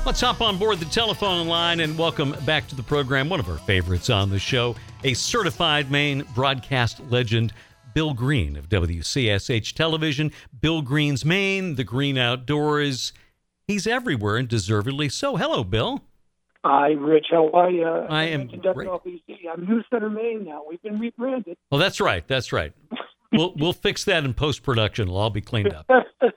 Let's hop on board the telephone line and welcome back to the program one of our favorites on the show, a certified Maine broadcast legend, Bill Green of WCSH Television. Bill Green's Maine, the Green Outdoors. He's everywhere and deservedly so. Hello, Bill. Hi, Rich. How are you? I am great. I'm News Center Maine now. We've been rebranded. Well, that's right. That's right. We'll fix that in post-production. It'll all be cleaned up.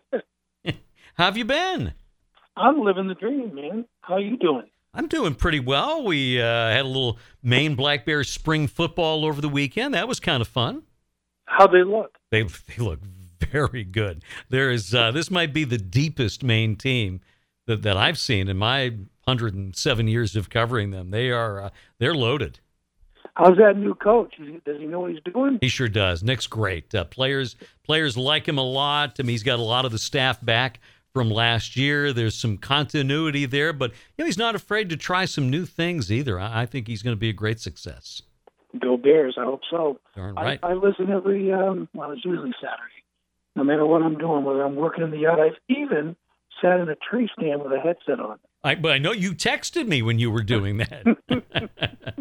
How have you been? I'm living the dream, man. How you doing? I'm doing pretty well. We had a little Maine Black Bears spring football over the weekend. That was kind of fun. How they look? They look very good. There is this might be the deepest Maine team that I've seen in my 107 years of covering them. They're loaded. How's that new coach? Does he know what he's doing? He sure does. Nick's great. Players like him a lot. I mean, he's got a lot of the staff back from last year. There's some continuity there, but he's not afraid to try some new things either. I think he's going to be a great success. Go Bears. I hope so. Darn right. I listen every, it's usually Saturday. No matter what I'm doing, whether I'm working in the yard, I've even sat in a tree stand with a headset on. But I know you texted me when you were doing that.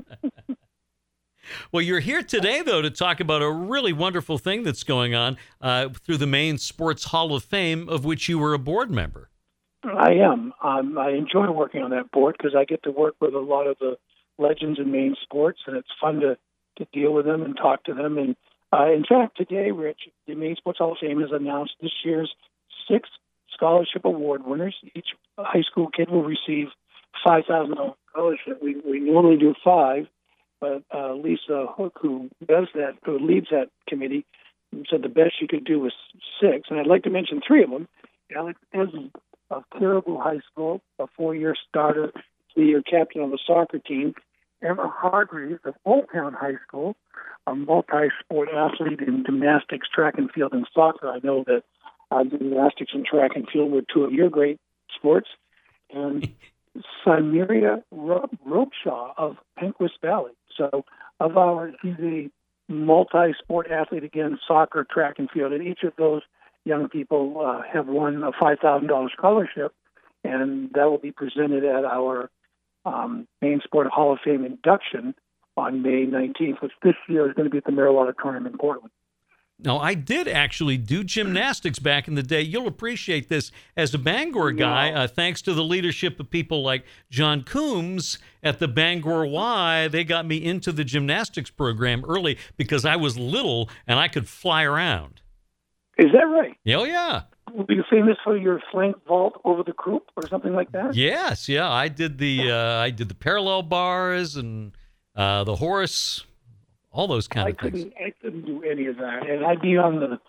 Well, you're here today, though, to talk about a really wonderful thing that's going on through the Maine Sports Hall of Fame, of which you were a board member. I am. I enjoy working on that board because I get to work with a lot of the legends in Maine sports, and it's fun to deal with them and talk to them. And in fact, today, Rich, the Maine Sports Hall of Fame has announced this year's 6 scholarship award winners. Each high school kid will receive $5,000 scholarship. We normally do 5. But Lisa Hook, who leads that committee, said the best she could do was 6. And I'd like to mention 3 of them. Alex Esmond of Caribou High School, a 4-year starter, 3-year captain of the soccer team. Emma Hargreaves of Old Town High School, a multi-sport athlete in gymnastics, track and field, and soccer. I know that gymnastics and track and field were 2 of your great sports. And Samaria Ropeshaw of Penquist Valley. So he's a multi-sport athlete, again, soccer, track, and field. And each of those young people have won a $5,000 scholarship, and that will be presented at our Maine Sport Hall of Fame induction on May 19th, which this year is going to be at the Merrill Auditorium in Portland. Now, I did actually do gymnastics back in the day. You'll appreciate this as a Bangor guy, thanks to the leadership of people like John Coombs at the Bangor Y. They got me into the gymnastics program early because I was little and I could fly around. Is that right? Oh, yeah. Were you famous for your flank vault over the croup or something like that? Yes, yeah. I did the parallel bars and the horse. All those kind of things. I couldn't do any of that. And I'd be on the,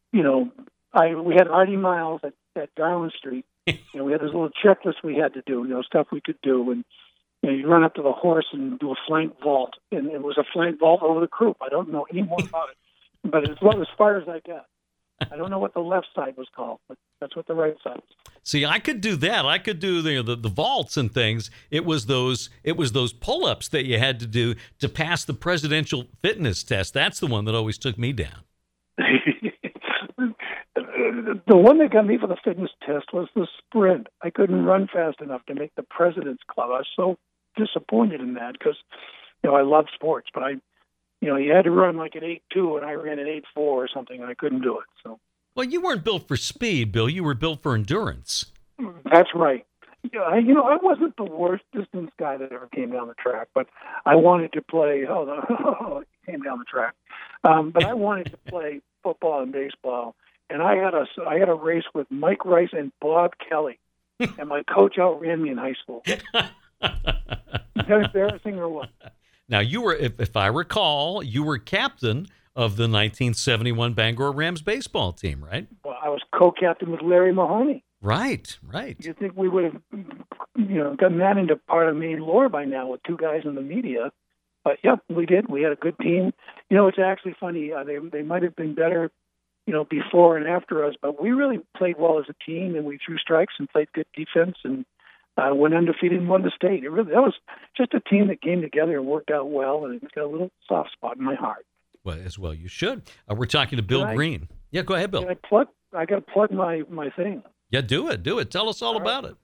we had Artie Miles at Darwin Street. We had this little checklist we had to do, stuff we could do. And you run up to the horse and do a flank vault. And it was a flank vault over the croup. I don't know any more about it. But it's as far as I got. I don't know what the left side was called, but that's what the right side was. See, I could do that. I could do the vaults and things. It was those pull-ups that you had to do to pass the presidential fitness test. That's the one that always took me down. The one that got me for the fitness test was the sprint. I couldn't run fast enough to make the President's Club. I was so disappointed in that because, I love sports, but you had to run like an 8.2, and I ran an 8.4 or something, and I couldn't do it. So. Well, you weren't built for speed, Bill. You were built for endurance. That's right. I wasn't the worst distance guy that ever came down the track, but I wanted to play. Came down the track, but I wanted to play football and baseball, and I had a race with Mike Rice and Bob Kelly, and my coach outran me in high school. Is that embarrassing or what? Now, you were, if I recall, you were captain of the 1971 Bangor Rams baseball team, right? Well, I was co-captain with Larry Mahoney. Right. You'd think we would have, gotten that into part of Maine lore by now with 2 guys in the media. But, yeah, we did. We had a good team. It's actually funny. They might have been better, before and after us, but we really played well as a team, and we threw strikes and played good defense and went undefeated and won the state. That was just a team that came together and worked out well, and it's got a little soft spot in my heart. Well, as well you should. We're talking to Bill Green. Yeah, go ahead, Bill. I got to plug my thing. Yeah, do it. Tell us all about it.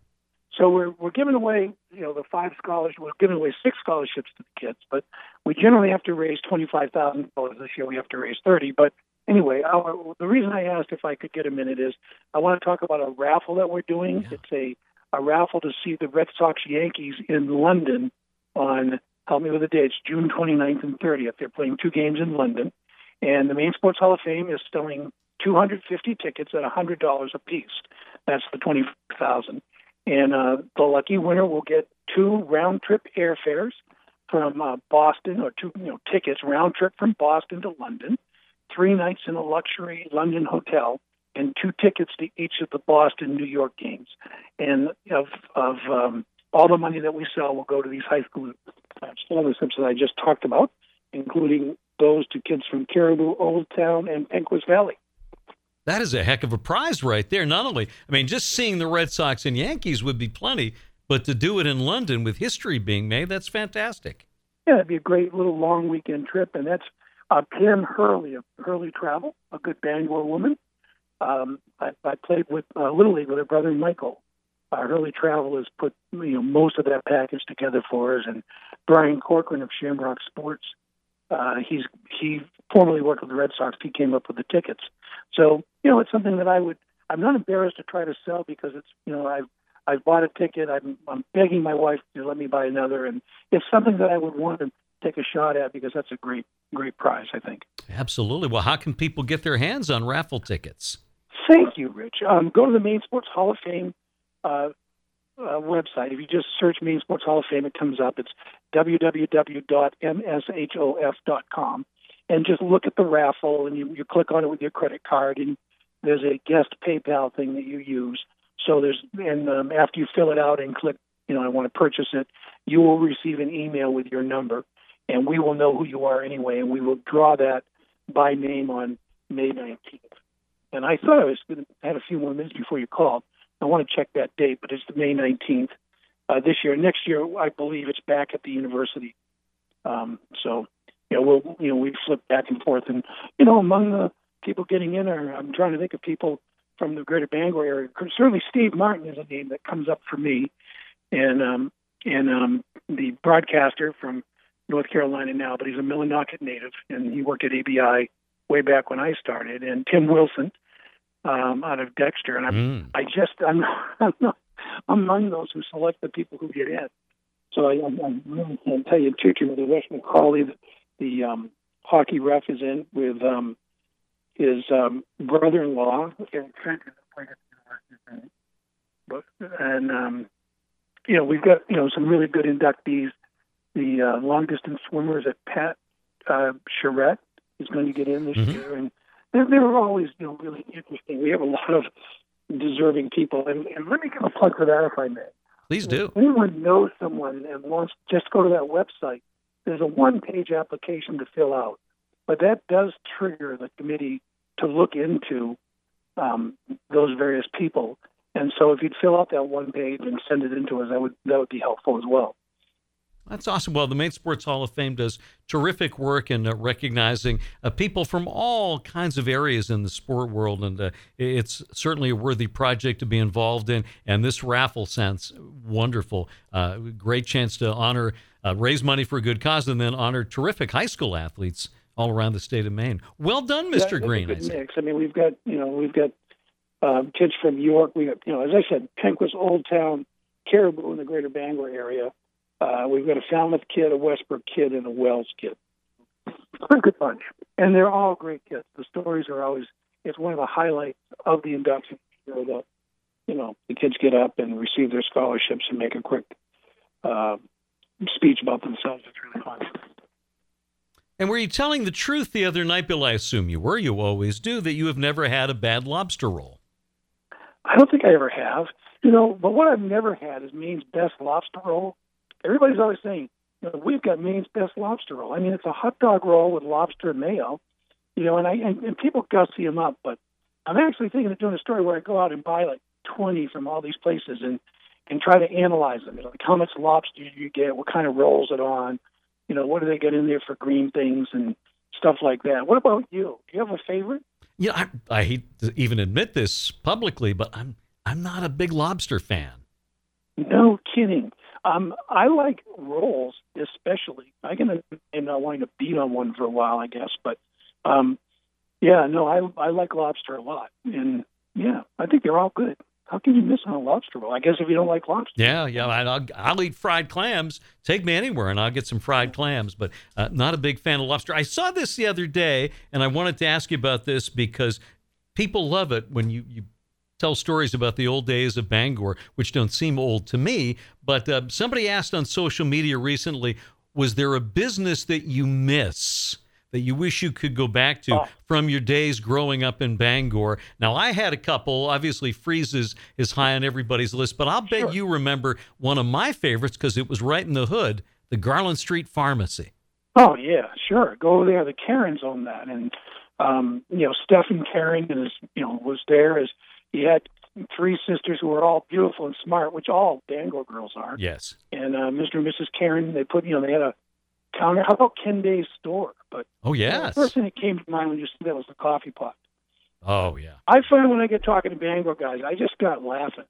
So we're giving away, the 5 scholarships. We're giving away 6 scholarships to the kids, but we generally have to raise $25,000. This year we have to raise 30. But anyway, the reason I asked if I could get a minute is I want to talk about a raffle that we're doing. Yeah. It's a raffle to see the Red Sox Yankees in London on, help me with the dates, June 29th and 30th. They're playing 2 games in London, and the Maine Sports Hall of Fame is selling 250 tickets at $100 a piece. That's the $25,000. And the lucky winner will get 2 round-trip airfares from Boston, or 2 tickets round-trip from Boston to London, 3 nights in a luxury London hotel, and 2 tickets to each of the Boston, New York games. And of all the money that we sell will go to these high school scholarships that I just talked about, including those to kids from Caribou, Old Town, and Penquist Valley. That is a heck of a prize right there. Not only, just seeing the Red Sox and Yankees would be plenty, but to do it in London with history being made, that's fantastic. Yeah, it'd be a great little long weekend trip, and that's Pam Hurley of Hurley Travel, a good Bangor woman. I played with Little League with her brother Michael. Hurley Travel has put most of that package together for us, and Brian Corcoran of Shamrock Sports. He formerly worked with the Red Sox. He came up with the tickets. So, it's something that I'm not embarrassed to try to sell because it's, I've bought a ticket. I'm begging my wife to let me buy another. And it's something that I would want to take a shot at because that's a great, great prize, I think. Absolutely. Well, how can people get their hands on raffle tickets? Thank you, Rich. Go to the Maine Sports Hall of Fame website. If you just search Maine Sports Hall of Fame, it comes up. It's www.mshof.com. And just look at the raffle, and you click on it with your credit card, and there's a guest PayPal thing that you use. So after you fill it out and click, I want to purchase it, you will receive an email with your number, and we will know who you are anyway, and we will draw that by name on May 19th. And I thought I had a few more minutes before you called. I want to check that date, but it's the May 19th this year. Next year, I believe it's back at the university. We flip back and forth, and among the people getting in, I'm trying to think of people from the Greater Bangor area. Certainly, Steve Martin is a name that comes up for me, and the broadcaster from North Carolina now, but he's a Millinocket native, and he worked at ABI way back when I started. And Tim Wilson out of Dexter, and I'm not among those who select the people who get in. So I really can't tell you too much. The West McCauley, the hockey ref, is in with his brother-in-law, and we've got some really good inductees. The long-distance swimmers at Pat Charette is going to get in this year, and they're always really interesting. We have a lot of deserving people, and let me give a plug for that if I may. Please do. If anyone knows someone and wants, just go to that website. There's a 1-page application to fill out, but that does trigger the committee to look into those various people. And so if you'd fill out that 1 page and send it in to us, that would be helpful as well. That's awesome. Well, the Maine Sports Hall of Fame does terrific work in recognizing people from all kinds of areas in the sport world, and it's certainly a worthy project to be involved in, and this raffle sounds wonderful. Great chance to honor, raise money for a good cause, and then honor terrific high school athletes all around the state of Maine. Well done, Mr. Green. It's a good mix. We've got kids from York. We got, as I said, Penquist, Old Town, Caribou in the Greater Bangor area. We've got a Falmouth kid, a Westbrook kid, and a Wells kid. It's a good bunch. And they're all great kids. The stories are always, it's one of the highlights of the induction, where the kids get up and receive their scholarships and make a quick speech about themselves. It's really fun. And were you telling the truth the other night, Bill? I assume you were. You always do. That you have never had a bad lobster roll. I don't think I ever have. But what I've never had is Maine's best lobster roll. Everybody's always saying, we've got Maine's best lobster roll. It's a hot dog roll with lobster and mayo, and people gussy them up. But I'm actually thinking of doing a story where I go out and buy like 20 from all these places and try to analyze them. Like how much lobster do you get? What kind of rolls it on? What do they get in there for green things and stuff like that? What about you? Do you have a favorite? I hate to even admit this publicly, but I'm not a big lobster fan. No kidding. I like rolls, especially. I'm gonna end up wanting to beat on one for a while, I guess. But yeah, no, I like lobster a lot, and yeah, I think they're all good. How can you miss on a lobster roll? I guess if you don't like lobster. Yeah. I'll eat fried clams. Take me anywhere, and I'll get some fried clams. But not a big fan of lobster. I saw this the other day, and I wanted to ask you about this because people love it when you tell stories about the old days of Bangor, which don't seem old to me. But somebody asked on social media recently, was there a business that you miss, that you wish you could go back to from your days growing up in Bangor? Now, I had a couple. Obviously, Freeze's is high on everybody's list, but I'll bet you remember one of my favorites because it was right in the hood, the Garland Street Pharmacy. Oh, yeah, sure. Go over there. The Karens own that. And, Stephen Karen was there. He had three sisters who were all beautiful and smart, which all Bangor girls are. Yes. And Mr. and Mrs. Karen, they had a counter. How about Ken Day's store? But oh, yes. The first thing that came to mind when you said that was the coffee pot. Oh, yeah. I find when I get talking to Bangor guys, I just got laughing.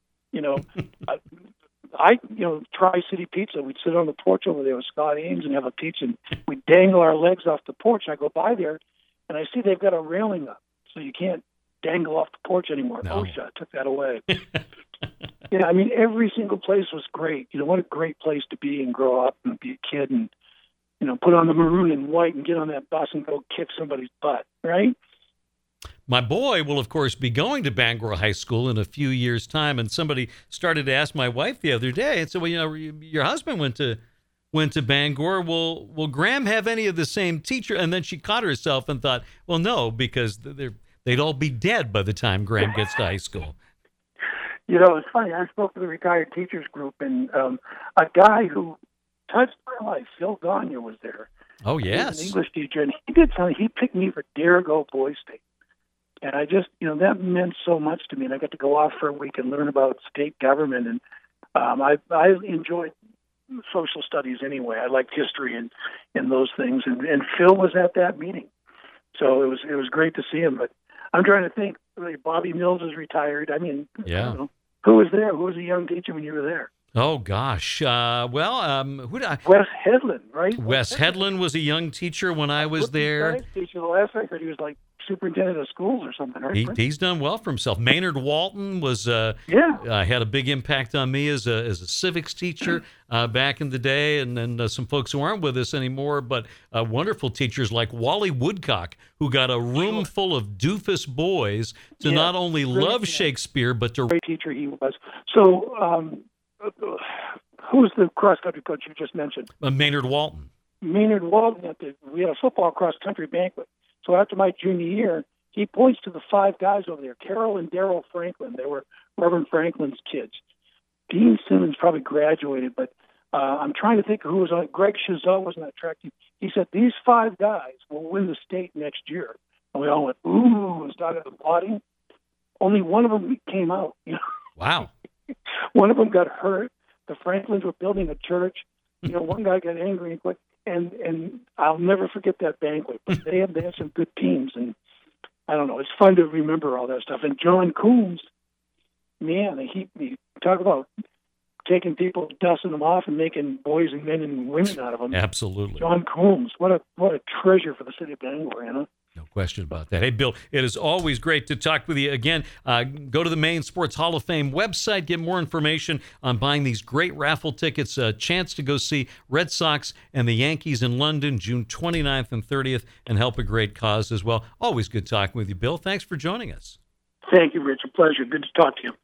Tri-City Pizza, we'd sit on the porch over there with Scott Ames and have a pizza, and we'd dangle our legs off the porch. I go by there, and I see they've got a railing up, so you can't dangle off the porch anymore. No. OSHA took that away. Yeah, I mean, every single place was great. What a great place to be and grow up and be a kid and, put on the maroon and white and get on that bus and go kick somebody's butt, right? My boy will, of course, be going to Bangor High School in a few years' time, and somebody started to ask my wife the other day and said, well, your husband went to Bangor. Will Graham have any of the same teacher? And then she caught herself and thought, well, no, because they'd all be dead by the time Graham gets to high school. It's funny. I spoke to the retired teachers group, and a guy who touched my life, Phil Gagne, was there. Oh, yes. He was an English teacher, and he did something. He picked me for Dirigo Boys State. And I just, that meant so much to me. And I got to go off for a week and learn about state government. And I enjoyed social studies anyway. I liked history and those things. And Phil was at that meeting. So it was great to see him. But I'm trying to think. Bobby Mills is retired. I mean, yeah. Who was there? Who was a young teacher when you were there? Oh, gosh. Who did I? Wes Hedlund, right? Wes Hedlund was a young teacher when I was there. Teacher. The last I heard, he was like superintendent of schools or something, right? He's done well for himself. Maynard Walton was had a big impact on me as a civics teacher back in the day, and then some folks who aren't with us anymore, but wonderful teachers like Wally Woodcock, who got a room full of doofus boys to not only love Shakespeare, but to... Great teacher he was. So, who's the cross-country coach you just mentioned? Maynard Walton. Maynard Walton, we had a football cross-country banquet. So after my junior year, he points to the five guys over there, Carol and Daryl Franklin. They were Reverend Franklin's kids. Dean Simmons probably graduated, but I'm trying to think who was on. Greg Chazot was on that track team. He said, these five guys will win the state next year. And we all went, ooh, and started applauding. Only one of them came out. Wow. One of them got hurt. The Franklins were building a church. One guy got angry and quit. And I'll never forget that banquet. But they had some good teams, and I don't know. It's fun to remember all that stuff. And John Coombs, man, he talk about taking people, dusting them off, and making boys and men and women out of them. Absolutely. John Coombs, what a treasure for the city of Bangor, No question about that. Hey, Bill, it is always great to talk with you again. Go to the Maine Sports Hall of Fame website, get more information on buying these great raffle tickets, a chance to go see Red Sox and the Yankees in London, June 29th and 30th, and help a great cause as well. Always good talking with you, Bill. Thanks for joining us. Thank you, Rich. A pleasure. Good to talk to you.